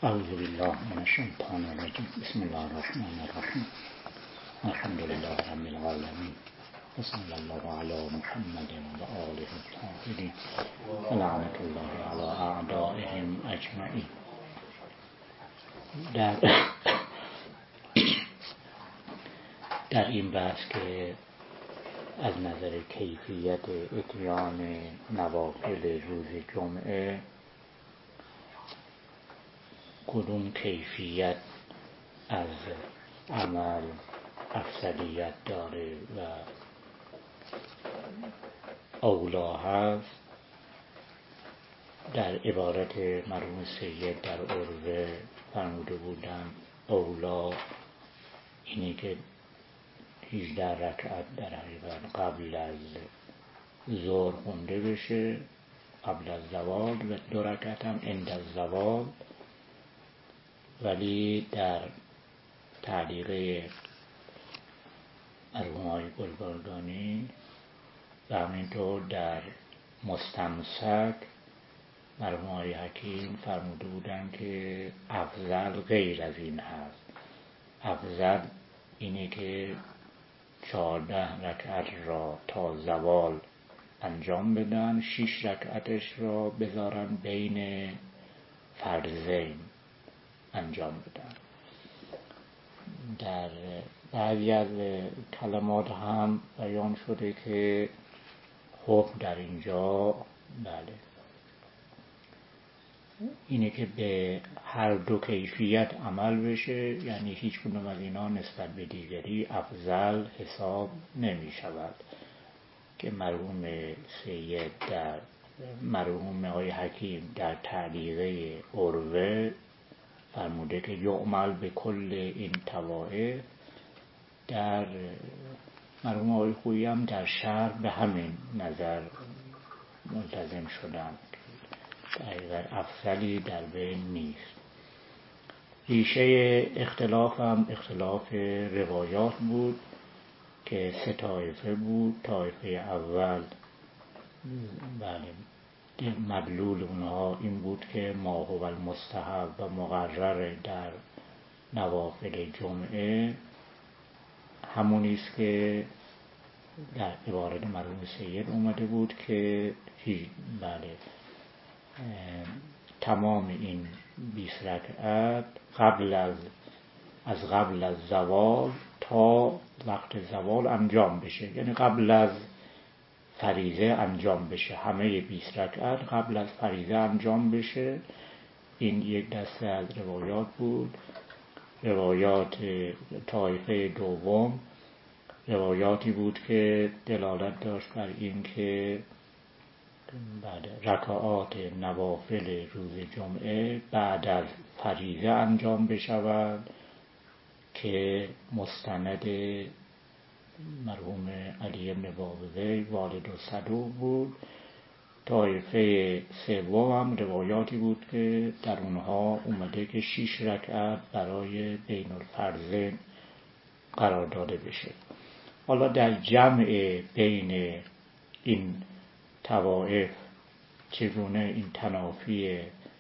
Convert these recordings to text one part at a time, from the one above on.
اعوذ بالله من الشیطان الرجیم. بسم الله الرحمن الرحیم. الحمد لله رب العالمین و صلی الله علی محمد و آله الطاهرین و لعنت الله علی اعدائهم اجمعین. در این بحث که از نظر کیفیت اتیان نوافل روز جمعه کدوم کیفیت از عمل افضلیت داره و اولا هست، در عبارت مرحوم سید در عروه فرموده بودن اولا اینی که 18 رکعت در حقیقت قبل از ظهر خونده بشه، قبل از زوال، و 2 رکعت هم عند الزوال. ولی در تعلیقه مرحوم آقای گلبردانی و همینطور در مستمسک مرحوم آقای حکیم فرموده بودن که افضل غیر از این هست. افضل اینه که 14 رکعت را تا زوال انجام بدن، 6 رکعتش را بذارن بین فرضین انجام بدن. در بعضی از کلمات هم بیان شده که حکم در اینجا اینه که به هر دو کیفیت عمل بشه، یعنی هیچ کدوم از اینا نسبت به دیگری افضل حساب نمی شود. که مرحوم سید در مرحوم آقای حکیم در تعلیقه عروه فرموده که یعمل به کل این طوائف. در مرحوم آقای خویی هم در شرح به همین نظر ملتزم شدن که در افضلی در بین نیست. ریشه اختلاف هم اختلاف روایات بود که 3 طایفه بود. طایفه اول مدلول اونها این بود که ما هو المستحب و مقرر در نوافل جمعه همونیست که در عبارت مرحوم سید اومده بود که تمام این 20 رکعت قبل از زوال تا وقت زوال انجام بشه، یعنی قبل از فریضه انجام بشه. همه 20 رکعت قبل از فریضه انجام بشه. این یک دسته از روایات بود. روایات طایفه دوم روایاتی بود که دلالت داشت بر این که رکعات نوافل روز جمعه بعد از فریضه انجام بشود که مستند مرحوم علی بن بابزی والد و صدوق بود. طایفه سوم هم روایاتی بود که در اونها اومده که 6 رکعت برای بین الفرضین قرار داده بشه. حالا در جمع بین این طوائف چگونه این تنافی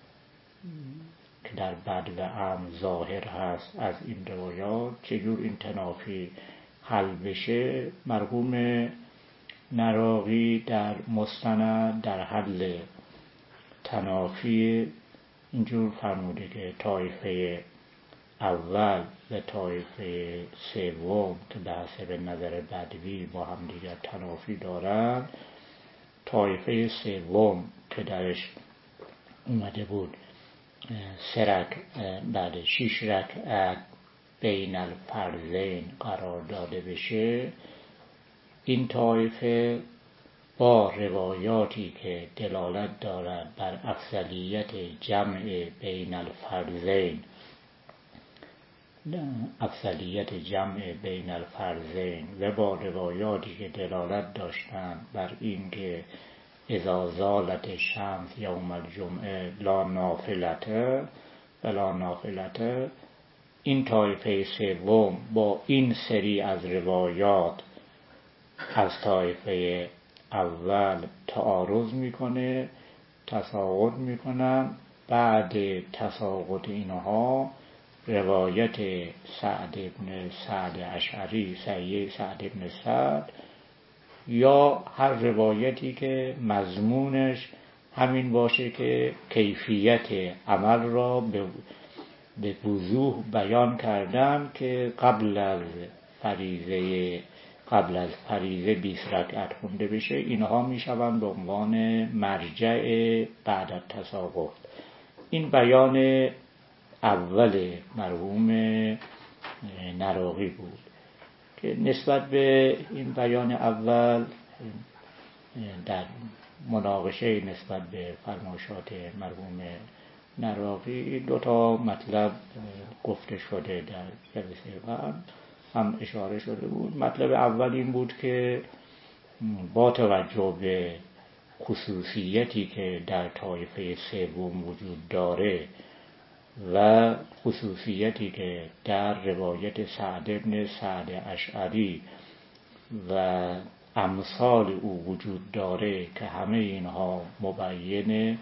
که در بدو و عام ظاهر هست از این روایات، چجور این تنافی حل بشه، مرحوم نراقی در مستند در حل تنافی اینجور فرموده که طایفه اول و طایفه سوم که به حسب نظر بدوی با هم دیگر تنافی دارن، طایفه سوم که درش اومده بود 6 رکعت بین الفرضین قرار داده بشه، این طایفه با روایاتی که دلالت دارد بر افضلیت جمع بین الفرضین و با روایاتی که دلالت داشتند بر این که اذا زالت الشمس یوم الجمعه لا نافلته، این طایفه سوم با این سری از روایات از طایفه اول تعارض میکنه، تساقط میکنن بعد تساقط اینها روایت سعد ابن سعد اشعری، سعد ابن سعد، یا هر روایتی که مضمونش همین باشه که کیفیت عمل را به وضوح بیان کردن که قبل از فریضه 20 رکعت خونده بشه، اینها میشوند به عنوان مرجع بعد از تساقط. این بیان اول مرحوم نراقی بود که نسبت به این بیان اول در مناقشه نسبت به فرمایشات مرحوم نراقی 2 مطلب گفته شده در جلسه قبل هم اشاره شده بود. مطلب اول این بود که با توجه به خصوصیتی که در طایفه سوم وجود داره و خصوصیتی که در روایت سعد ابن سعد اشعری و امثال او وجود داره که همه اینها مبین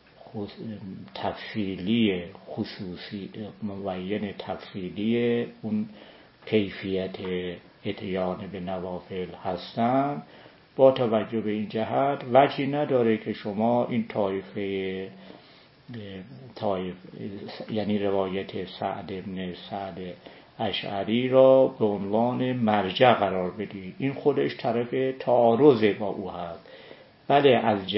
تفصیلی اون کیفیت اتیان به نوافل هستند، با توجه به این جهت وجهی نداره که شما این طایفه یعنی روایت سعد ابن سعد اشعری را به عنوان مرجع قرار بدید. این خودش طرف تعارض با او هست. بله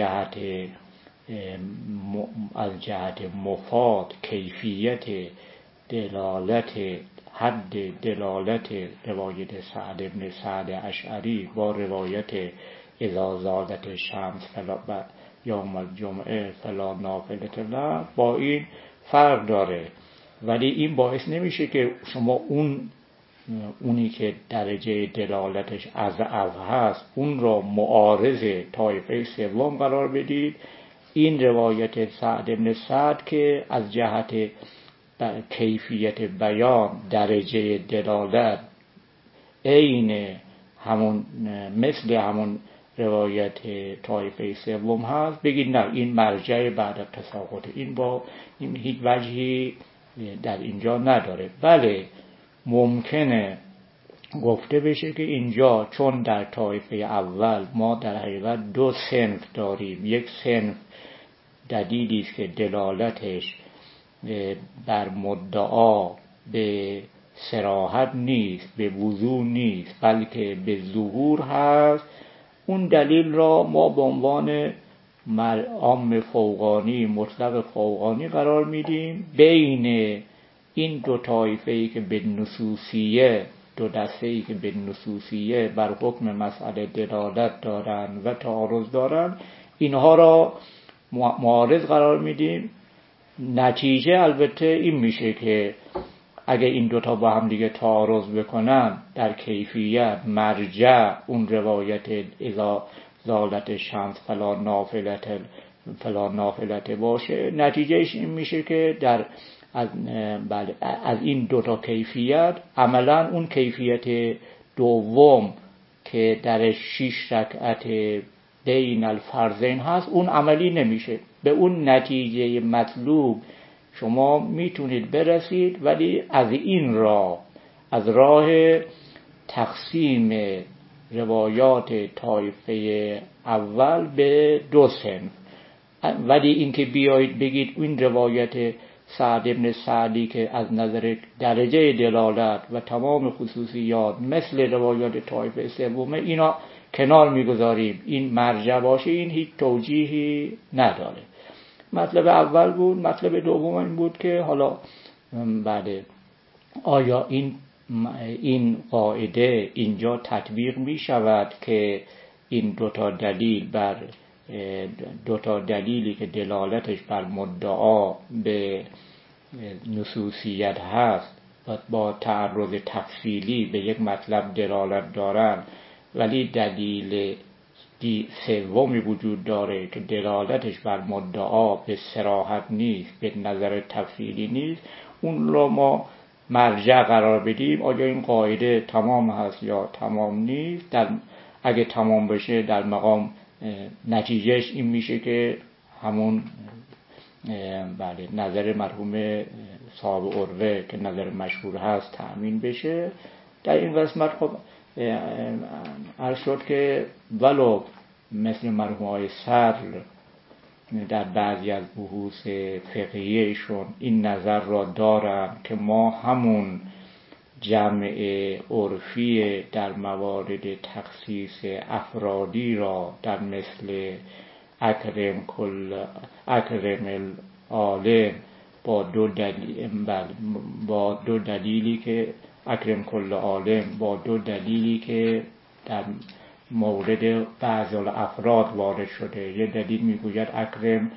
از جهت مفاد کیفیت دلالت حد دلالت روایت سعد ابن سعد اشعری با روایت اذا زالت الشمس فلا یوم الجمعه فلا نافلة له با این فرق داره، ولی این باعث نمیشه که شما اونی که درجه دلالتش اضعف هست اون را معارض طایفه سوم قرار بدید. این روایت سعد ابن سعد که از جهت کیفیت بیان درجه دلالت عین همون مثل همون روایت طایفه سوم هست، بگید نه این مرجع بعد از تساقط. این هیچ وجهی در اینجا نداره. بله ممکنه گفته بشه که اینجا چون در طایفه اول ما در حقیقت 2 صنف داریم، یک صنف دلیلی است که دلالتش بر مدعا به صراحت نیست، به وضوح نیست، بلکه به ظهور هست، اون دلیل را ما به عنوان عام فوقانی، مطلق فوقانی قرار میدیم. بین این 2 طایفه‌ای که به نصوصیه، 2 دسته‌ای که به نصوصیه بر حکم مسئله دلالت دارند و تعارض دارند، اینها را معارض قرار میدیم. نتیجه البته این میشه که اگه این 2 با هم دیگه تعارض بکنن در کیفیت، مرجع اون روایت اذا زالت الشمس فلا نافلة باشه، نتیجهش این میشه که از این 2 کیفیت عملا اون کیفیت دوم که در 6 رکعت بین الفرضین هست اون عملی نمیشه. به اون نتیجه مطلوب شما میتونید برسید، ولی از راه تقسیم روایات طایفه اول به 2 صنف. ولی اینکه بیایید بگید این روایت سعد ابن سعدی که از نظر درجه دلالت و تمام خصوصیات مثل روایات طایفه سومه، اینا کنار میگذاریم، این مرجع باشه، این هیچ توجیهی نداره. مطلب اول بود. مطلب دوم این بود که حالا بله آیا این قاعده اینجا تطبیق می شود که این 2 دلیل بر 2 دلیلی که دلالتش بر مدعا به نصوصیت هست و با تعرض تفصیلی به یک مطلب دلالت دارن، ولی دلیل سومی وجود داره که دلالتش بر مدعا به صراحت نیست، به نظر تفصیلی نیست، اون رو ما مرجع قرار بدیم. آیا این قاعده تمام هست یا تمام نیست؟ اگه تمام بشه در مقام نتیجهش این میشه که همون بله نظر مرحوم صاحب عروه که نظر مشهور هست تأمین بشه. در این قسمت خب عرض شد که ولو مثل مرحوم های صدر در بعضی از بحوث فقهیشون این نظر را دارن که ما همون جمع عرفی در موارد تخصیص افرادی را در مثل اکرم العالم با دو دلیلی که اکرم کل عالم با دو دلیلی که در مورد بعض الافراد وارد شده. یه دلیل میگوید اکرم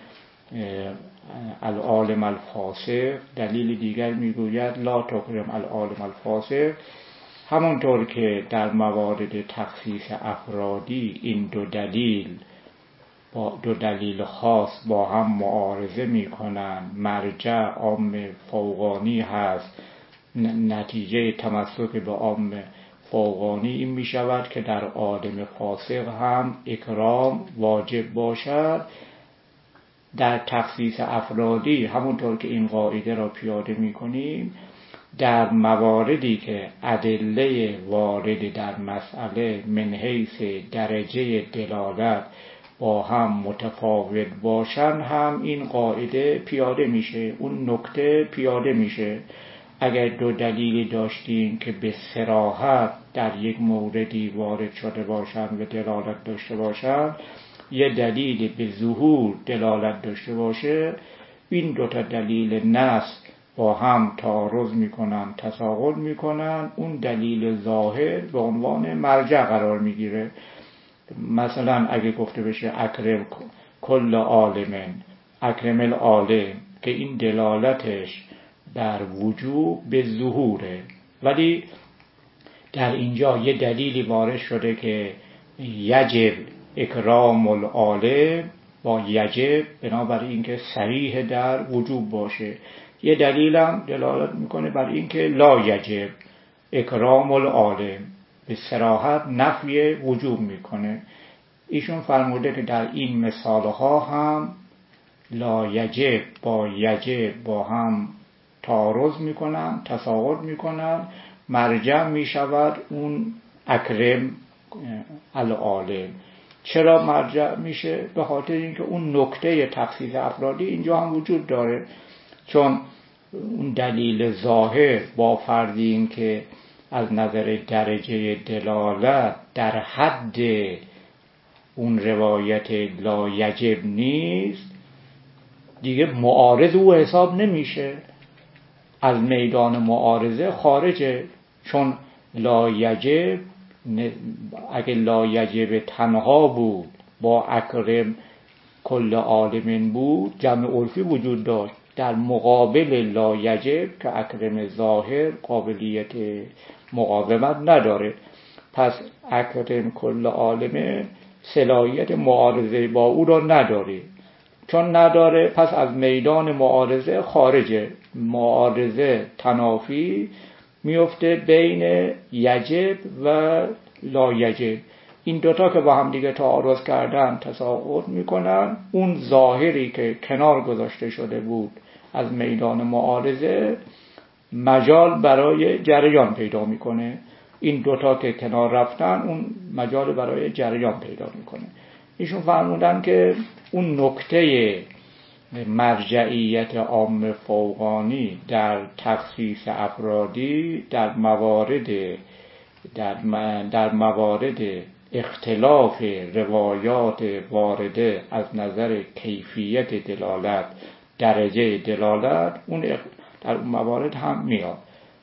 العالم الفاسق، دلیل دیگر میگوید لا تکرم العالم الفاسق. همونطور که در موارد تخصیص افرادی این دو دلیل خاص با هم معارضه میکنن، مرجع عام فوقانی هست، نتیجه تمسک به عام فوقانی این می شود که در عالم فاسق هم اکرام واجب باشد. در تخصیص افرادی همونطور که این قاعده را پیاده می کنیم، در مواردی که ادله وارد در مسئله من حیث درجه دلالت با هم متفاوت باشن هم این قاعده پیاده میشه، اون نکته پیاده میشه. اگر دو دلیلی داشتیم که به صراحت در یک موردی وارد شده باشند و دلالت داشته باشند، یه دلیل به ظهور دلالت داشته باشه، این دوتا دلیل نص با هم تعارض میکنن، تساقط میکنن، اون دلیل ظاهر به عنوان مرجع قرار میگیره. مثلا اگه گفته بشه اکرم کل عالمن، اکرم العالم، که این دلالتش در وجوب به ظهوره، ولی در اینجا یه دلیلی وارد شده که یجب اکرام العالم با یجب، بنابراین اینکه صریح در وجوب باشه. یه دلیلم دلالت میکنه بر اینکه لا یجب اکرام العالم، به صراحت نفی وجوب میکنه. ایشون فرموده که در این مثالها هم لا یجب با یجب با هم تعارض میکنن، تساقط میکنن، مرجع میشود اون اکرم العالم. چرا مرجع میشه؟ به خاطر اینکه اون نکته تخصیص افرادی اینجا هم وجود داره، چون اون دلیل ظاهر با فرض این که از نظر درجه دلالت در حد اون روایت لا یجب نیست، دیگه معارض او حساب نمیشه، از میدان معارضه خارجه. چون لا یجب، اگه لا یجب تنها بود با اکرم کل عالمین بود، جمع عرفی وجود داشت در مقابل لا یجب که اکرم ظاهر قابلیت مقاومت نداره. پس اکرم کل عالمین صلاحیت معارضه با او را نداره، چون نداره پس از میدان معارضه خارجه. معارضه تنافی میفته بین یجب و لا یجب، این دوتا که با هم دیگه تعارض کردن تساقط میکنن، اون ظاهری که کنار گذاشته شده بود از میدان معارضه مجال برای جریان پیدا میکنه. این دوتا که کنار رفتن اون مجال برای جریان پیدا میکنه. ایشون فرمودن که اون نکته مرجعیت عام فوقانی در تخصیص افرادی در موارد اختلاف روایات وارده از نظر کیفیت دلالت، درجه دلالت، اون در اون موارد هم میاد.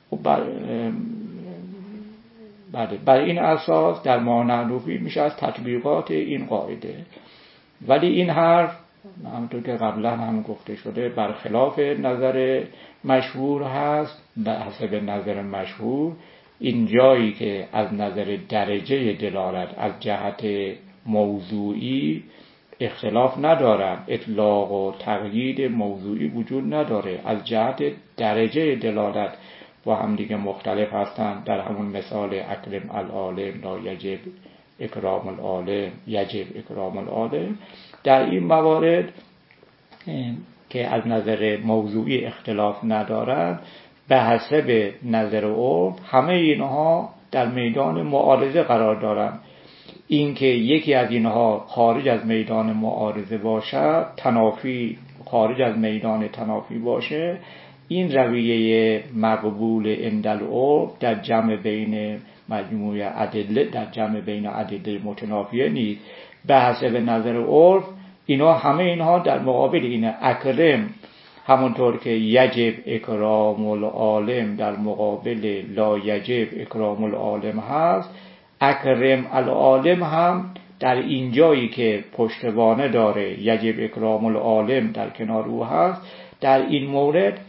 بر این اساس در مانع‌نفی میشه از تطبیقات این قاعده. ولی این حرف همونطور که قبلا هم گفته شده برخلاف نظر مشهور هست. به حسب نظر مشهور این جایی که از نظر درجه دلالت از جهت موضوعی اختلاف ندارن، اطلاق و تقیید موضوعی وجود نداره، از جهت درجه دلالت با هم دیگه مختلف هستن. در همون مثال اکرم العالم لا یجب اکرام العالم، یجب اکرام العالم، در این موارد که از نظر موضوعی اختلاف ندارند به حسب نظر عرف همه اینها در میدان معارضه قرار دارند. اینکه یکی از اینها خارج از میدان معارضه باشد، تنافی خارج از میدان تنافی باشه، این رویه مقبول عند العرف در جمع بین مجموعه ادله، در جمع بین ادله متنافیه نیست. به حسب نظر عرف اینا همه اینها در مقابل اینه. اکرم همونطور که یجب اکرام العالم در مقابل لا یجب اکرام العالم هست، اکرم العالم هم در این جایی که پشتوانه داره یجب اکرام العالم در کنار او هست، در این مورد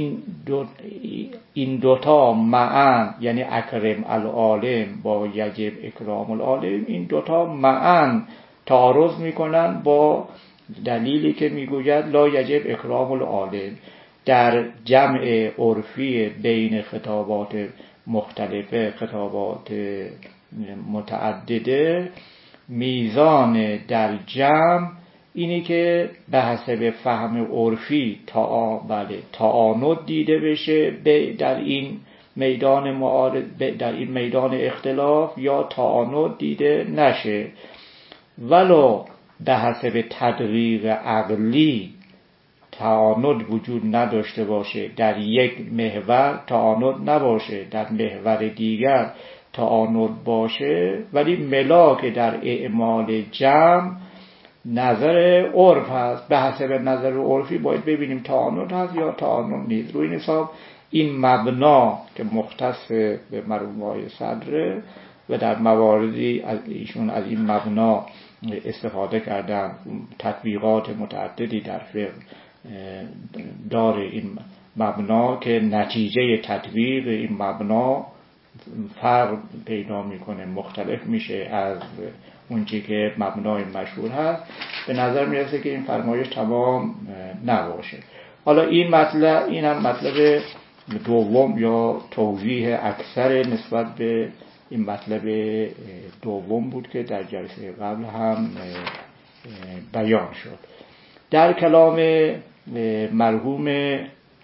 این دوتا معا، یعنی اکرم العالم با یجب اکرام العالم، این دوتا معا تعارض میکنن با دلیلی که میگوید لا یجب اکرام العالم. در جمع عرفی بین خطابات مختلفه، خطابات متعدده، میزان در جمع اینی که به حسب فهم عرفی تعاند دیده بشه در این میدان در این میدان اختلاف، یا تعاند دیده نشه. ولو به حسب تدقیق عقلی تعاند وجود نداشته باشه، در یک محور تعاند نباشه، در محور دیگر تعاند باشه، ولی ملاک در اعمال جمع نظر عرف هست. به حسب نظر عرفی باید ببینیم تعاند هست یا تعاند نیست. روی این حساب این مبنا که مختص به مرحوم صدره و در مواردی از ایشون از این مبنا استفاده کردن، تطبیقات متعددی در فقه داره این مبنا که نتیجه تطبیق این مبنا فرق پیدا میکنه، مختلف میشه از اون چی که مبنای مشهور هست. به نظر میرسه که این فرمایش تمام نباشه. حالا این مطلب، این هم مطلب دوم یا توضیح اکثر نسبت به این مطلب دوم بود که در جلسه قبل هم بیان شد. در کلام مرحوم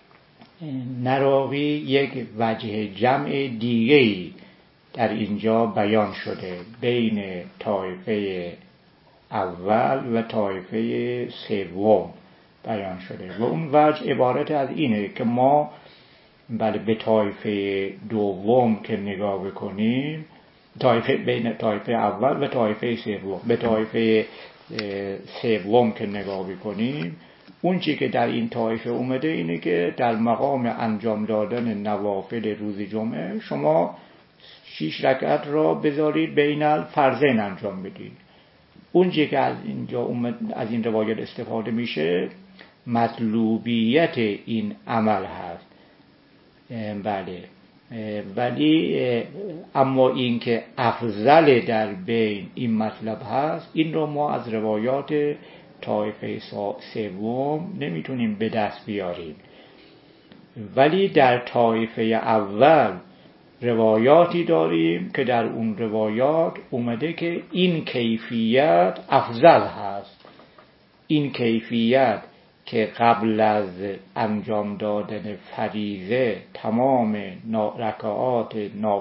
نراقی یک وجه جمع دیگه‌ای در اینجا بیان شده بین طایفه اول و طایفه سوم بیان شده و اون وجه عبارت از اینه که ما به طایفه دوم که نگاه بکنیم، بین طایفه اول و طایفه سوم، به طایفه سوم که نگاه بکنیم، اون چی که در این طایفه اومده اینه که در مقام انجام دادن نوافل روز جمعه شما 6 رکعت را بذارید بین الفرضین انجام بدید. اون چی که از اینجا از این روایت استفاده میشه مطلوبیت این عمل هست. بله، ولی اما این که افضل در بین این مطلب هست، این رو ما از روایات طایفه سوم نمیتونیم به دست بیاریم. ولی در طایفه اول روایاتی داریم که در اون روایات اومده که این کیفیت افضل هست. این کیفیت که قبل از انجام دادن فریضه تمام رکعات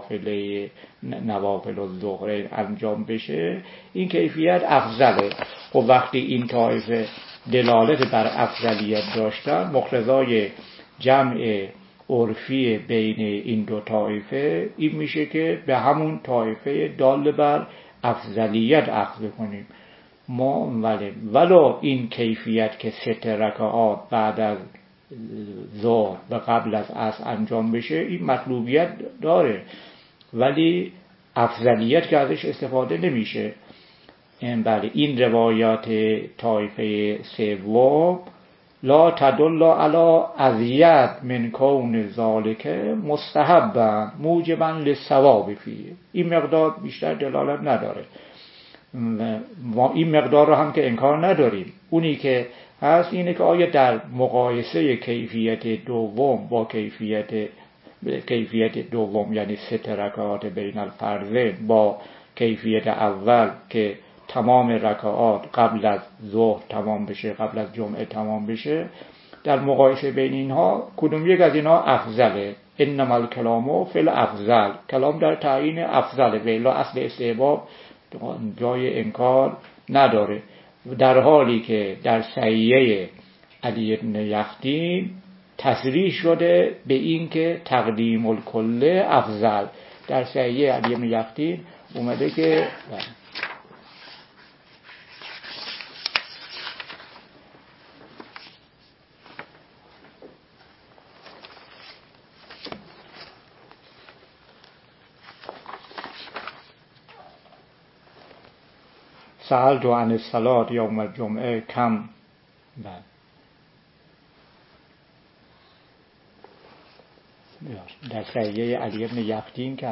نوافل الظهر انجام بشه، این کیفیت افضله. و وقتی این طایفه دلالت بر افضلیت داشتن، مقتضای جمع عرفی بین این دو طایفه این میشه که به همون طایفه دال بر افضلیت اخذ کنیم. ما ولو این کیفیت که 3 رکعات بعد از ظهر و قبل از عصر انجام بشه این مطلوبیت داره، ولی افضلیت که ازش استفاده نمیشه. این روایات طایفه سوم لا تدل علی اذیت من کون ذالک مستحبا موجبا للثواب فیه. این مقدار بیشتر دلالت نداره. ما این مقدار رو هم که انکار نداریم. اونی که هست اینه که آیا در مقایسه کیفیت دوم با کیفیت دوم یعنی 3 رکعات بین الفرضین با کیفیت اول که تمام رکعات قبل از ظهر تمام بشه، قبل از جمعه تمام بشه، در مقایسه بین اینها کدوم یک از اینها افضله؟ انما الکلام فی الافضل، کلام در تعیین افضله، و الا اصل استحباب جای انکار نداره. در حالی که در صحیحه علی بن یخدین تصریح شده به این که تقدیم الکل افضل. در صحیحه علی بن یخدین اومده که سألت عن الصلاة یوم الجمعه کم در صحیحه علی بن یخدین که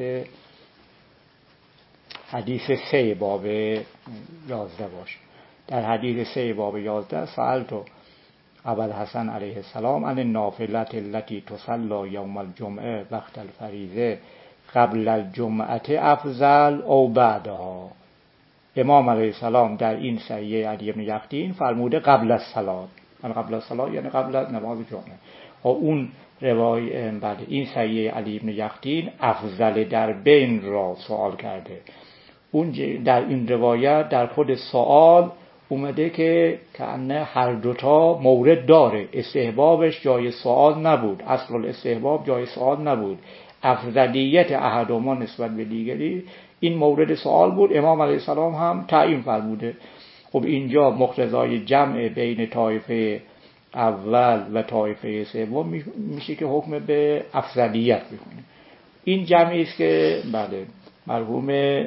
حدیث 3 باب 11 باشه. در حدیث 3 باب 11 سألت ابوالحسن علیه السلام عن النافلة التي تصلى یوم الجمعه وقت الفریضه قبل الجمعه افضل او بعدها. امام علیه السلام در این صحیحه علی بن یخدین فرموده قبل از صلات، قبل از صلات یعنی قبل از نماز جمعه. اون بعد این صحیحه علی بن یخدین افضل در بین را سوال کرده. اون در این روایت در خود سوال اومده که کأنه هر دوتا مورد داره، استحبابش جای سوال نبود، اصل الاستحباب جای سوال نبود، افضلیت احدهما نسبت به دیگری این مورد سوال بود. امام علیه السلام هم تعیین فرموده. خب اینجا مقتضای جمع بین طایفه اول و طایفه سوم میشه که حکم به افضلیت بکنه. این جمعی است که بله مرحوم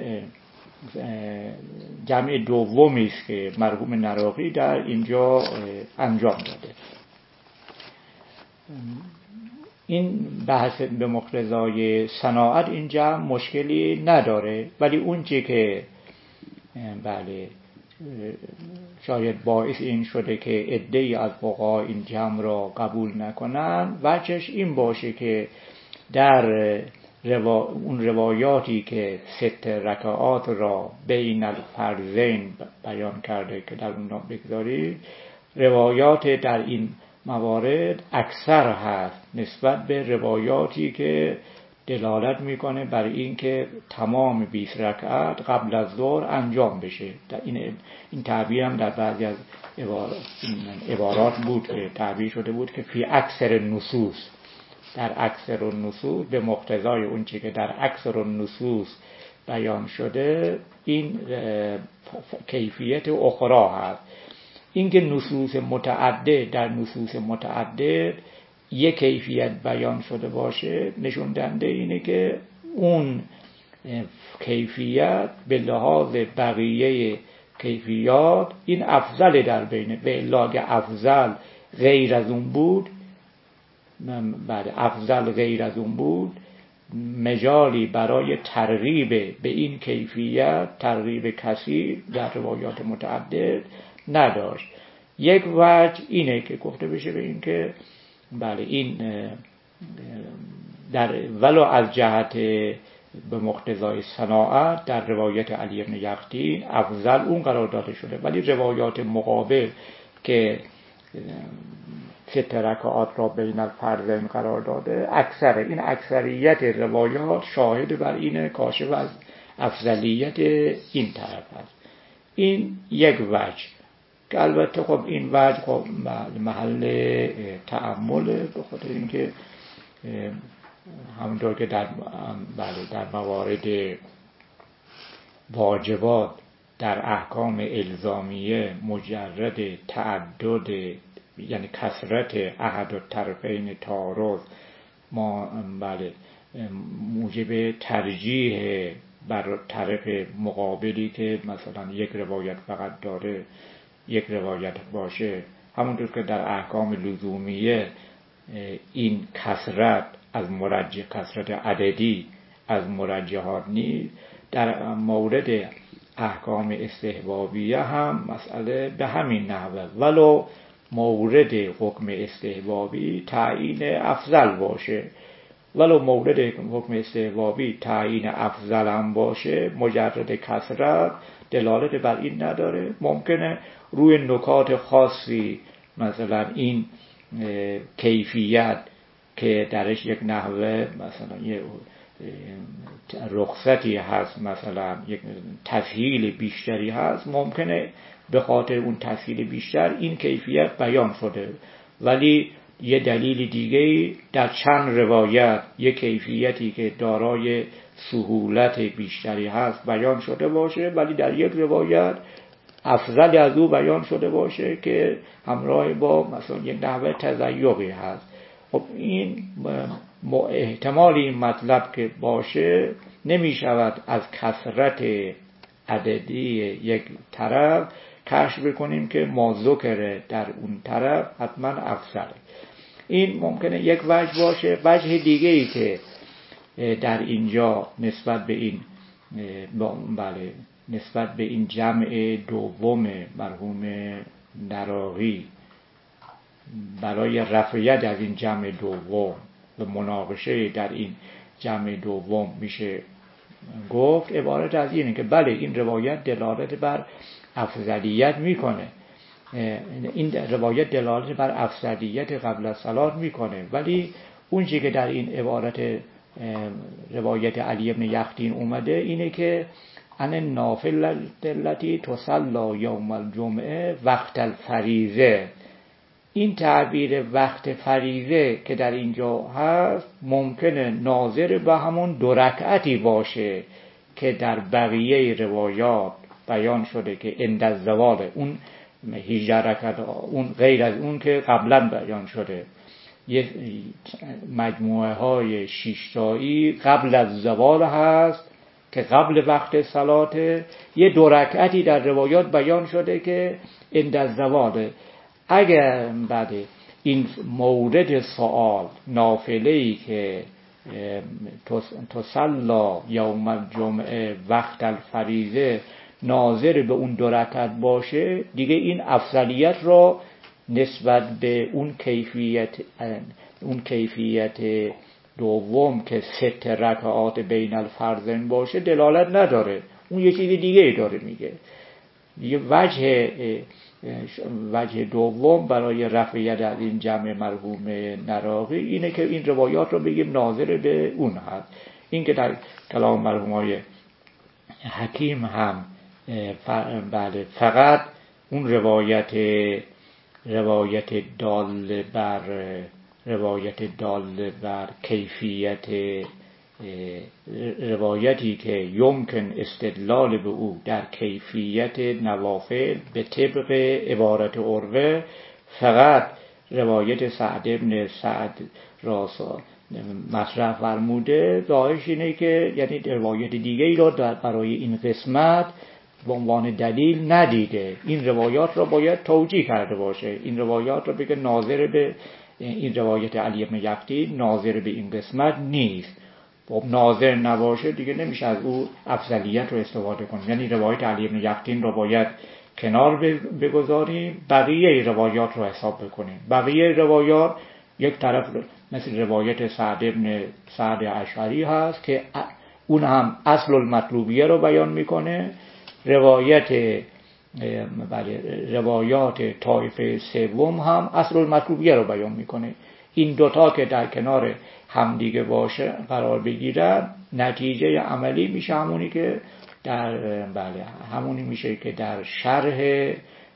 جمع دومی است که مرحوم نراقی در اینجا انجام داده. این بحث به مقتضای صناعت این جمع مشکلی نداره، ولی اون چی که بله شاید باعث این شده که عده‌ای از فقها این جمع را قبول نکنن وجهش این باشه که در اون روایاتی که 6 رکعات را بین الفرضین بیان کرده که در اون بگذارید، روایات در این موارد اکثر هست نسبت به روایاتی که دلالت میکنه بر این که تمام 20 رکعت قبل از ظهر انجام بشه. در این تعبیر هم در بعضی از عبارات بود که تعبیر شده بود که فی اکثر النصوص، در اکثر النصوص به مقتضای اون چی که در اکثر النصوص بیان شده این کیفیت اخرى هست. این که نصوص متعدد در نصوص متعدد یک کیفیت بیان شده باشه نشون دهنده اینه که اون کیفیت به لحاظ بقیه کیفیات این افضل در بینه. به الاغ افضل غیر از اون بود، بعد افضل غیر از اون بود، مجالی برای ترغیب به این کیفیت، ترغیب کثیر در روایات متعدد نداشت. یک وجه اینه که گفته بشه به این که بله این در ولو از جهت به مقتضای صناعت در روایت علی بن یخدین افضل اون قرار داده شده، ولی روایات مقابل که 6 رکعات را بین الفرضین قرار داده این اکثریت روایات شاهد بر این کاشف از افضلیت این طرف است. این یک وجه که البته خب این وجه خب محل تأمل به خاطر اینکه همونطور که در موارد واجبات در احکام الزامیه مجرد تعدد یعنی کثرت احد الطرفین تعارض ما موجب ترجیح بر طرف مقابلی که مثلا یک روایت فقط داره یک روایت باشه، همونطور که در احکام لزومیه این کثرت از مرجح، کثرت عددی از مرجحات نیست، در مورد احکام استحبابیه هم مسئله به همین نحوه، ولو مورد حکم استحبابی تعیین افضل باشه، ولو مورد حکم استحبابی تعیین افضل هم باشه، مجرد کثرت دلالت بر این نداره. ممکنه روی نکات خاصی مثلا این کیفیت که درش یک نحوه مثلا یک رخصتی هست، مثلا یک تسهیل بیشتری هست، ممکنه به خاطر اون تسهیل بیشتر این کیفیت بیان شده، ولی یه دلیل دیگه در چند روایت یک کیفیتی که دارای سهولت بیشتری هست بیان شده باشه، ولی در یک روایت افضل از او بیان شده باشه که همراه با مثلا یک نحوه تزیقی هست. خب این احتمال این مطلب که باشه نمی شود از کثرت عددی یک طرف کشف بکنیم که ما ذکر در اون طرف حتما افضله. این ممکنه یک وجه باشه. وجه دیگه ای که در اینجا نسبت به این جمع دوم مرحوم نراقی برای رفعیت از این جمع دوم و مناقشه در این جمع دوم میشه گفت عبارت از اینه که بله این روایت دلالت بر افضلیت میکنه، این روایت دلالت بر افضلیت قبل از صلات میکنه، ولی اون چیزی که در این عبارت روایت علی بن یختین اومده اینه که ان النافله التي تصلى یوم الجمعه وقت الفریضه. این تعبیر وقت فریضه که در اینجا هست ممکنه ناظر به همون 2 رکعتی باشه که در بقیه روایات بیان شده که عند الزوال، اون 18 رکعت اون غیر از اون که قبلا بیان شده، یه مجموعه های 6 تایی قبل از زوال هست که قبل وقت صلاته، یه 2 رکعتی در روایات بیان شده که عند الزوال. اگر بعد این مورد سوال نافله‌ای که تصلا یوم الجمعه وقت الفریضه ناظر به اون 2 رکعت باشه، دیگه این افضلیت را نسبت به اون کیفیت دوم که 6 رکعات بین الفرضین باشه دلالت نداره، اون یه چیز دیگه ای داره میگه. یه وجه دوم برای رفعیت از این جمع مرحوم نراقی اینه که این روایات رو بگیم ناظر به اون هست. این که در کلام مرحوم های حکیم هم بله فقط اون روایت دال بر کیفیت روایتی که یمکن استدلال به او در کیفیت نوافل به طبق عبارت عروه، فقط روایت سعد ابن سعد را مطرح فرموده، ظاهرش اینه که یعنی روایت دیگه ای را برای این قسمت به عنوان دلیل ندیده. این روایات را باید توجیه کرده باشه، این روایات را بگه ناظر به این روایت علی بن یختین ناظر به این قسمت نیست. خب ناظر نباشه دیگه نمیشه از او افضلیت رو استفاده کنیم، یعنی روایت علی بن یختین رو باید کنار بگذاریم، بقیه روایات رو حساب بکنیم. بقیه روایات یک طرف مثل روایت سعد ابن سعد اشعری هست که اون هم اصل المطلوبیه رو بیان میکنه، روایات طایفه سوم هم اصل المطلوبیه رو بیان میکنه. این دوتا که در کنار همدیگه باشه قرار بگیرن، نتیجه عملی میشه همونی که در شرح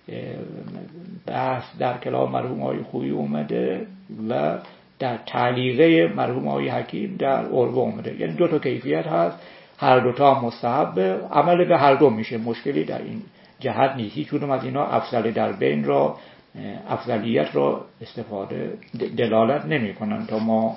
بحث در کلام مرحوم های خویی اومده و در تعلیقه مرحوم های حکیم در عروه اومده. یعنی 2 کیفیت هست، هر دوتا مستحب، عمل به هر دو میشه، مشکلی در این جهت نیست. هیچ کدوم از اینا افضل در بین را افضلیت را دلالت نمی کنن تا ما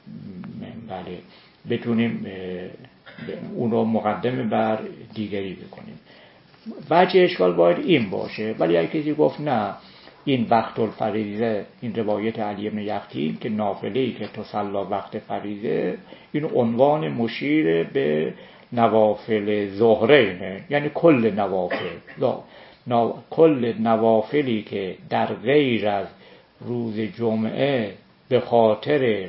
بتونیم اون رو مقدمه بر دیگری بکنیم. بچه اشکال باید این باشه، ولی اگه کسی گفت نه این وقت الفریضه، این روایت علی بن یختین که نافله‌ای که تصلا وقت فریضه، این عنوان مشیر به نوافل ظهرینه، یعنی کل نوافلی که در غیر از روز جمعه به خاطر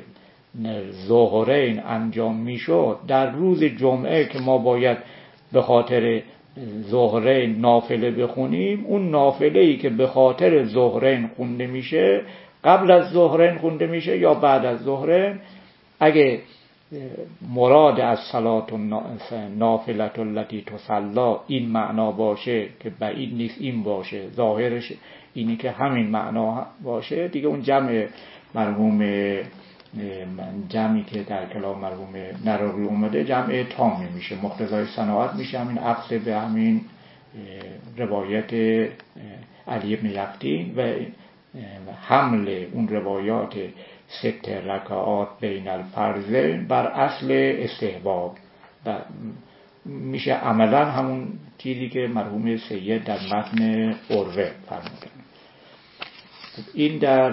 ظهرین انجام میشد، در روز جمعه که ما باید به خاطر ظهرین نافله بخونیم، اون نافله‌ای که به خاطر ظهرین خونده میشه قبل از ظهرین خونده میشه یا بعد از ظهرین، اگه مراد از صلات نافلة التي تصلی این معنا باشه که بعید نیست این باشه، ظاهرش اینی که همین معنا باشه دیگه، اون جمع مرحوم جمعی که در کلام مرحوم نراقی اومده جمع تامی میشه، مقتضای صناعت میشه همین عقد به همین روایت علی بن یقطین و حمل اون روایات 6 رکعات بین الفرضین بر اصل استحباب میشه عملا همون چیزی که مرحوم سید در متن عروه فرمودن. این در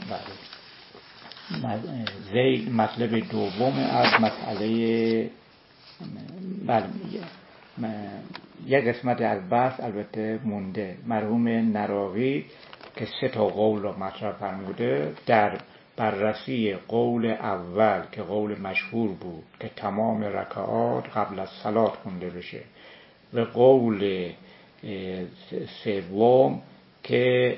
مطلب دوم از مسئله یک قسمت از بحث البته مونده. مرحوم نراقی که 3 قول رو مطرح فرموده در بررسی قول اول که قول مشهور بود که تمام رکعات قبل از صلات خونده بشه و قول سوم که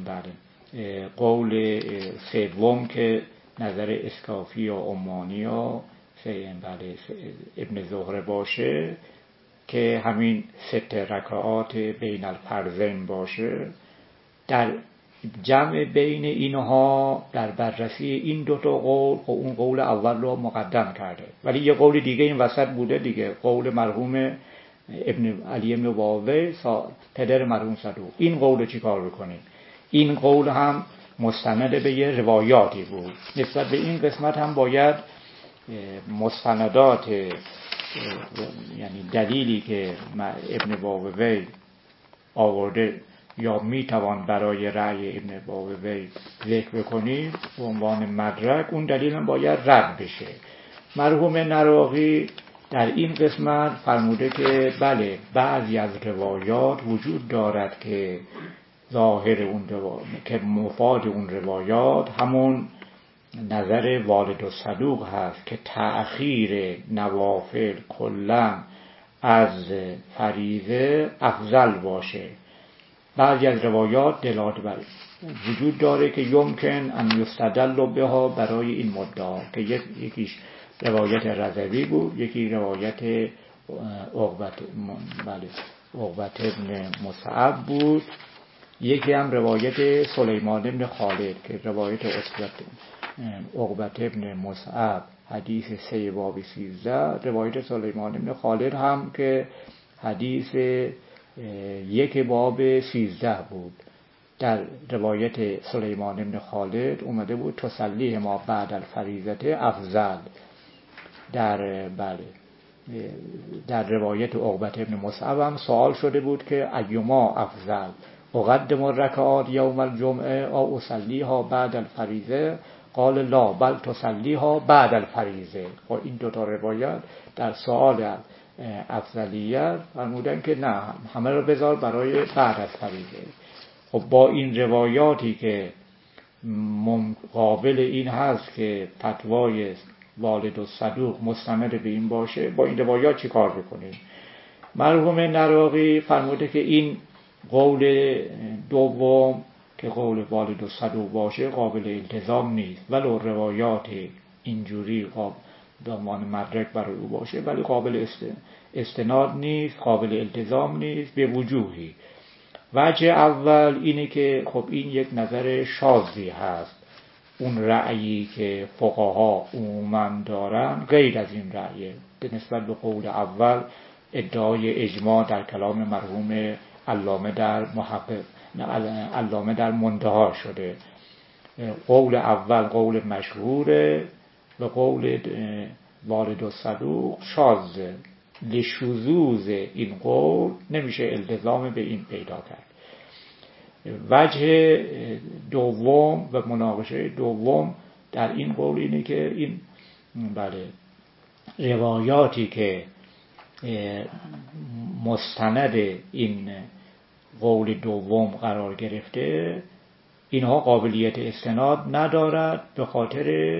قول سوم که نظر اسکافی و عمانی و ابن زهره باشه که همین 6 رکعات بین الفرضین باشه، در جمع بین اینها در بررسی این 2 قول و اون قول اول رو مقدم کرده، ولی یه قول دیگه این وسط بوده دیگه، قول مرحوم ابن علی ابن واوی پدر مرحوم صدوق. این قول چی کار بکنیم؟ این قول هم مستند به یه روایاتی بود، نسبت به این قسمت هم باید مستندات یعنی دلیلی که ابن واوی آورده یا میتوان برای رأی ابن واوی ذکر بکنیم به عنوان مدرک، اون دلیل هم باید رد بشه. مرحوم نراقی در این قسمت فرموده که بله بعضی از روایات وجود دارد که ظاهر اون که مفاد اون روایات همون نظر والد و صدوق هست که تأخیر نوافل کلا از فریضه افضل باشه. بعضی از روایات دلالت بر وجود داره که یمکن ان یستدل بها برای این مدعا، که یکیش روایت رضوی بود، یکی روایت عقبت ابن مصعب بود، یکی هم روایت سلیمان بن خالد که روایت عقبت ابن مصعب حدیث 3 باب 13، روایت سلیمان بن خالد هم که حدیث 1 باب 13 بود. در روایت سلیمان بن خالد اومده بود تسلیه ما بعد الفریضه افضل. در روایت عقبت ابن مصعب هم سوال شده بود که ایما افضل، اقدم الرکعات یوم الجمعه او اصلیها بعد الفریضه، قال لا بل تصلیها بعد الفریضه. با این 2 روایت در سوال افضلیت فرمودن که نه، همه رو بذار برای بعد از فریضه. خب با این روایاتی که مقابل این هست که فتوای والد و صدوق مستند به این باشه، با این روایات چی کار بکنیم؟ مرحوم نراقی فرموده که این قول دوم که قول والد و صدوق باشه قابل التزام نیست، ولو روایات اینجوری به عنوان مدرک برای او باشه ولی قابل استناد نیست، قابل التزام نیست به وجوهی. وجه اول اینه که خب این یک نظر شاذی هست، اون رأیی که فقها عموما دارن غیر از این رأیه. به نسبت به قول اول ادعای اجماع در کلام مرحوم علامه در منتهی شده. قول اول قول مشهوره و قول والد و صدوق شاذه. لشذوذ این قول نمیشه التزام به این پیدا کرد. وجه دوم و مناقشه دوم در این قول اینه که این روایاتی که مستند این قول دوم قرار گرفته اینها قابلیت استناد ندارد به خاطر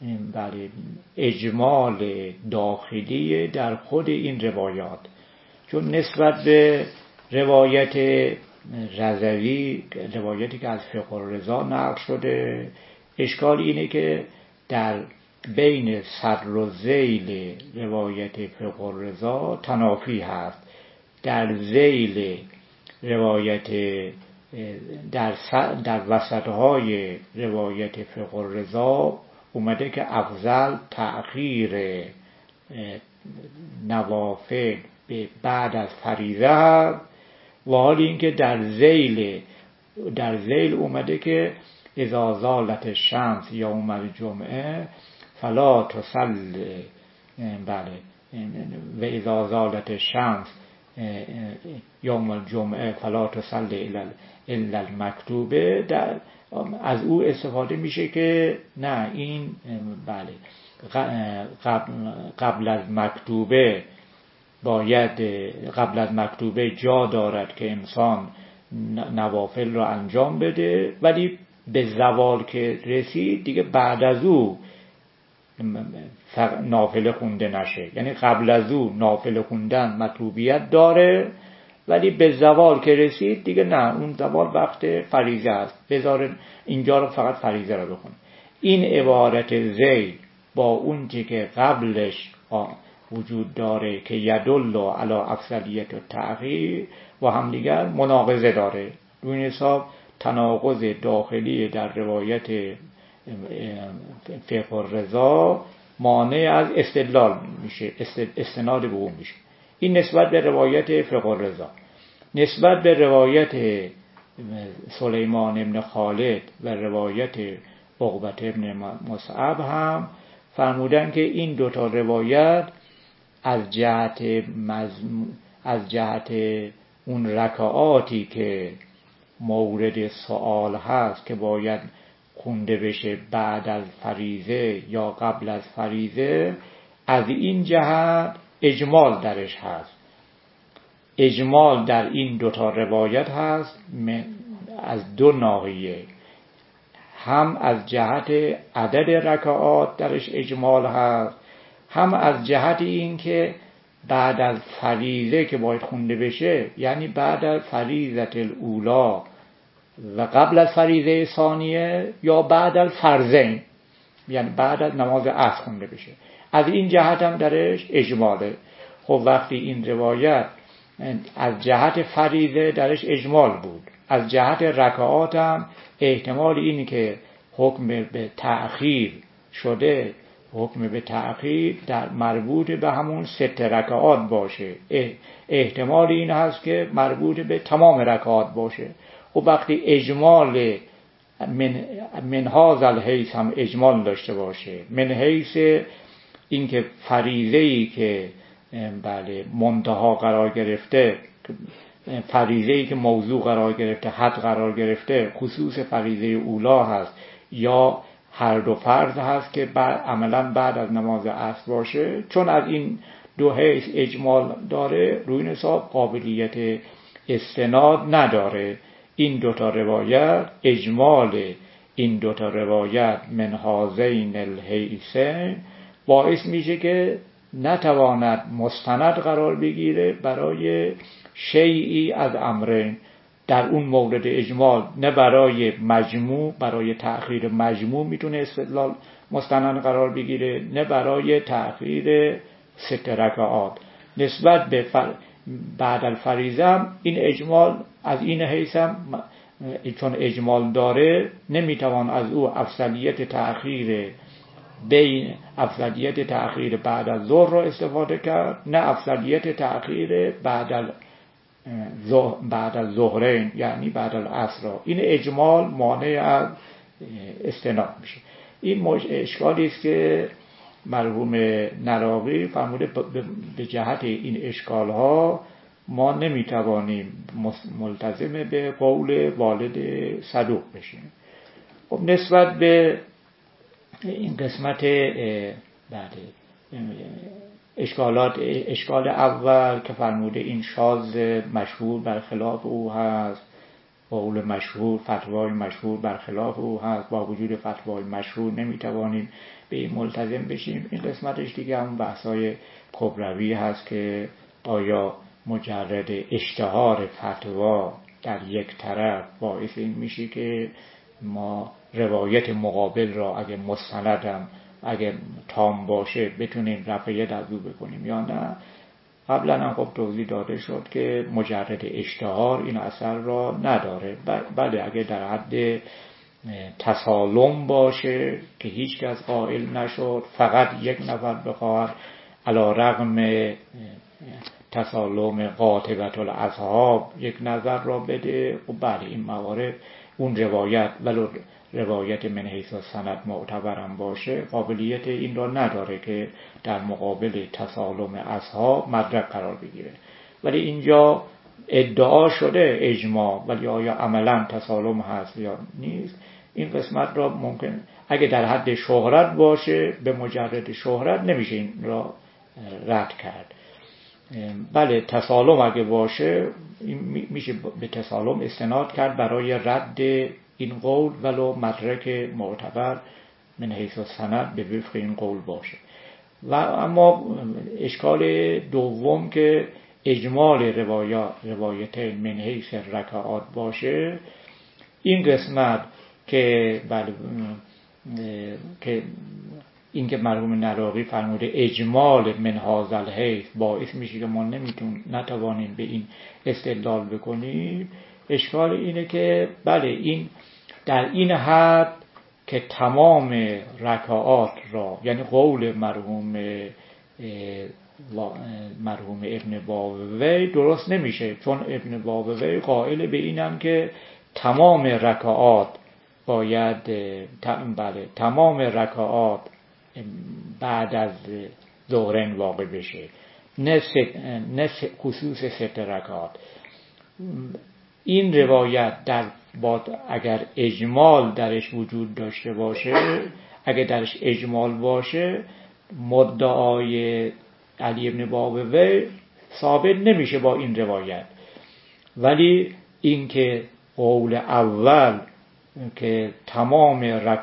اجمال داخلی در خود این روایات. چون نسبت به روایت رضوی، روایتی که از فقه الرضا نقل شده، اشکال اینه که در بین صدر و ذیل روایت فقه الرضا تنافی هست. در ذیل روایت در وسطهای روایت فقه الرضا اومده که افضل تأخیر نوافل بعد از فریضه هست، و حال اینکه در ذیل اومده که اذا زالت الشمس یوم الجمعه فلا تصلی، بله، و اذا زالت الشمس یوم الجمعه فلا تصلی الا المکتوبه، از او استفاده میشه که نه، این بله قبل از مکتوبه باید، قبل از مکتوبه جا دارد که انسان نوافل رو انجام بده، ولی به زوال که رسید دیگه بعد از او نافله خونده نشه. یعنی قبل از او نافله خوندن مطلوبیت داره، ولی به زوال که رسید دیگه نه، اون زوال وقت فریضه است، بذار اینجا رو فقط فریضه رو بخون. این عبارت ذیل با اون که قبلش وجود داره که یدل علی افضلیت و تأخیر و همدیگر مناقضه داره. رو این حساب تناقض داخلی در روایت فقه الرضا مانع از استدلال میشه، استناد به اون میشه. این نسبت به روایت فقه الرضا. نسبت به روایت سلیمان ابن خالد و روایت عقبه ابن مصعب هم فرمودن که این دوتا روایت از جهت اون رکعاتی که مورد سؤال هست که باید خونده بشه بعد از فریضه یا قبل از فریضه، از این جهت اجمال درش هست. اجمال در این دوتا روایت هست از دو ناحیه، هم از جهت عدد رکعات درش اجمال هست، هم از جهت این که بعد از فریضه که باید خونده بشه، یعنی بعد از فریضه الاولا و قبل از فریضه ثانیه یا بعد از فرضین، یعنی بعد از نماز عصر خونده بشه، از این جهت هم درش اجماله. خب وقتی این روایت از جهت فریضه درش اجمال بود، از جهت رکعات هم احتمال اینی که حکم به تأخیر شده، حکم به تأخیر در مربوط به همون 6 رکعات باشه، احتمال این هست که مربوط به تمام رکعات باشه. خب وقتی اجمال من هذا الحیث هم اجمال داشته باشه، من حیث این که فریضه‌ای که بله منتها قرار گرفته، فریضه‌ای که موضوع قرار گرفته، حد قرار گرفته، خصوص فریضه اولا هست یا هر دو فرض هست که عملا بعد از نماز عصر باشه، چون از این دو حیث اجمال داره، روی این حساب قابلیت استناد نداره. این دوتا روایت، اجمال این دوتا روایت من هذین الحیثین باعث میشه که نتواند مستند قرار بگیره برای شیئی از امرین. در اون مورد اجمال نه برای مجموع، برای تأخیر مجموع میتونه استدلال مستند قرار بگیره، نه برای تأخیر 6 رکعات. نسبت به بعد الفریضه این اجمال از این حیث هم چون اجمال داره نمیتوان از او افضلیت تأخیر بعد از ظهر را استفاده کرد، نه افضلیت تأخیر بعد از ظهرین یعنی بعد العصر. این اجمال مانع از استناد میشه. این اشکالی است که مرحوم نراقی فرموده به جهت این اشکالها ما نمیتوانیم ملتزم به قول والد صدوق بشیم. خب نسبت به این قسمت اشکال اول که فرموده این شاذ مشهور برخلاف او هست، قول مشهور، فتوای مشهور برخلاف او هست، با وجود فتوای مشهور نمیتوانیم به این ملتزم بشیم. این قسمتش دیگه هم بحثای کبروی هست که آیا مجرد اشتهار فتوا در یک طرف باعث این میشه که ما روایت مقابل را اگه مستندم اگه تام باشه بتونیم رفع ید از او بکنیم یا نه. قبلا هم خب توضیح داده شد که مجرد اشتهار این اثر را نداره. بله اگه در حد تسالم باشه که هیچ کس قائل نشد، فقط یک نفر بخواد علی رغم تسالم قاطبة الاصحاب یک نظر را بده، و بله این موارد اون روایت ولو روایت من حیث السند معتبرم باشه قابلیت این را نداره که در مقابل تسالم اصحاب مدرک قرار بگیره. ولی اینجا ادعا شده اجماع، ولی آیا عملا تسالم هست یا نیست این قسمت را ممکن اگه در حد شهرت باشه به مجرد شهرت نمیشه این را رد کرد. بله تسالم اگه باشه میشه به تسالم استناد کرد برای رد این قول ولو مدرک معتبر من حیث السند به وفق این قول باشه. و اما اشکال دوم که اجمال روایتین من حیث رکعات باشه، این قسمت که بله که این که مرحوم نراقی فرموده اجمال من هذا الحیث باعث میشه که ما نتوانیم به این استدلال بکنیم. اشکال اینه که بله این در این حد که تمام رکعات را، یعنی قول مرحوم ابن بابوی درست نمیشه، چون ابن بابوی قائل به اینن که تمام رکعات باید تمام رکعات بعد از ظهرین واقع بشه، نه خصوص 6 رکعات. این روایت اگر اجمال درش وجود داشته باشه، اگر درش اجمال باشه مدعای علی ابن بابوی ثابت نمیشه با این روایت. ولی اینکه قول اول که تمام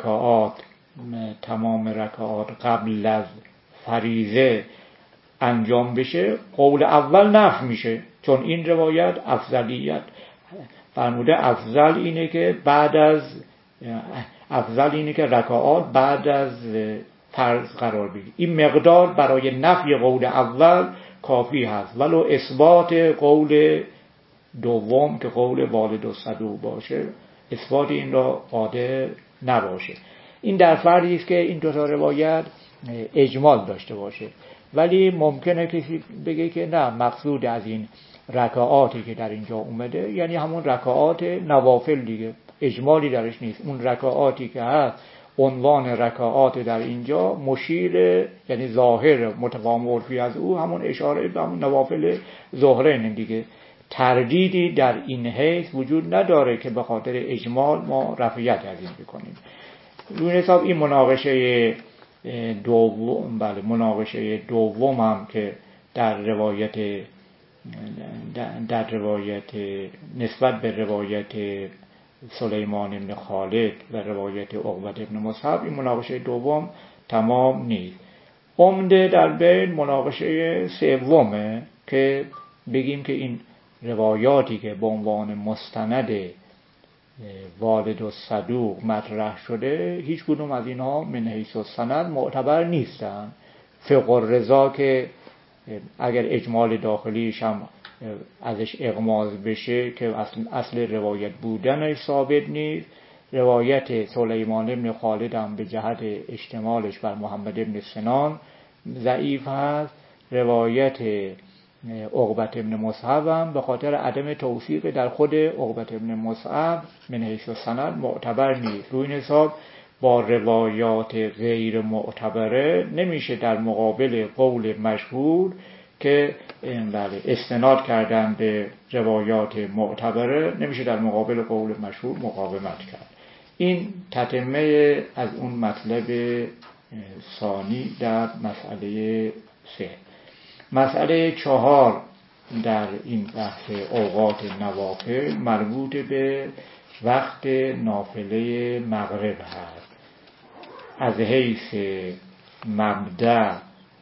رکعات قبل از فریضه انجام بشه، قول اول نفی میشه، چون این روایت افضلیت فرموده افضل اینه که رکعات بعد از فرض قرار بگیره. این مقدار برای نفی قول اول کافی هست، ولو اثبات قول دوم که قول والد الصدوق باشه اثبات این را قادر نباشه. این در فردی است که این دو تا روایت اجمال داشته باشه. ولی ممکنه کسی بگه که نه، مقصود از این رکعاتی که در اینجا اومده یعنی همون رکعات نوافل دیگه، اجمالی درش نیست. اون رکعاتی که هست عنوان رکعات در اینجا مشیر، یعنی ظاهر متقام عرفی از او همون اشاره به همون نوافل ظهرین دیگه. تردیدی در این حیث وجود نداره که به خاطر اجمال ما رفعیت از این بکنیم. روی حساب این مناقشه دوم هم که در روایت نسبت به روایت سلیمان بن خالد و روایت عقبة بن مصعب، این مناقشه دوم تمام نیست. عمده در بین مناقشه سومه که بگیم که این روایاتی که به عنوان مستند والد الصدوق مطرح شده هیچ کدوم از اینها من حیث السند معتبر نیستن. فقه الرضا که اگر اجمال داخلیش هم ازش اغماض بشه که اصل روایت بودنش ثابت نیست. روایت سلیمان بن خالد هم به جهت اشتمالش بر محمد بن سنان ضعیف هست. روایت عقبة بن مصعب هم به خاطر عدم توثیق در خود عقبة بن مصعب من حیث السند معتبر نیست. روی این حساب با روایات غیر معتبره نمیشه در مقابل قول مشهور که استناد کردن به روایات معتبره، نمیشه در مقابل قول مشهور مقاومت کرد. این تتمه از اون مطلب ثانی در مسئله 3. مسئله 4 در این بحث اوقات نوافل مربوط به وقت نافله مغرب هست. از حیث مبدأ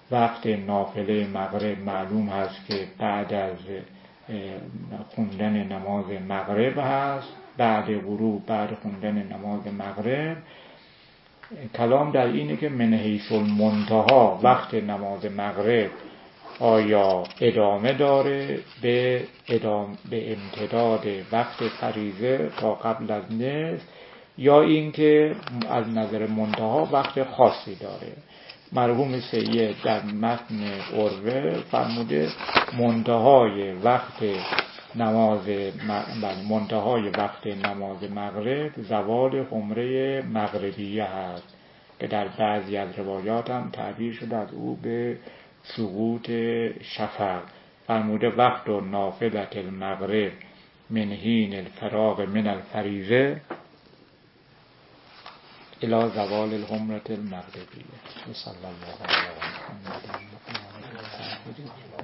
وقت نافله مغرب معلوم هست که بعد از خوندن نماز مغرب هست، بعد غروب، بعد خوندن نماز مغرب. کلام در اینه که من حیث المنتهی وقت نماز مغرب آیا ادامه داره به امتداد وقت فریضه تا قبل از نصف، یا اینکه از نظر منتهی وقت خاصی داره. مرحوم سید در متن عروه فرموده منتهای وقت نماز مغرب زوال حمره مغربیه هست که در بعضی از روایات هم تعبیر شده از او به سقوط شفق. فرموده وقت و نافلة المغرب من حین الفراغ من الفریضه الى زوال الحمرة المغربیه. صلی الله علیه و سلم.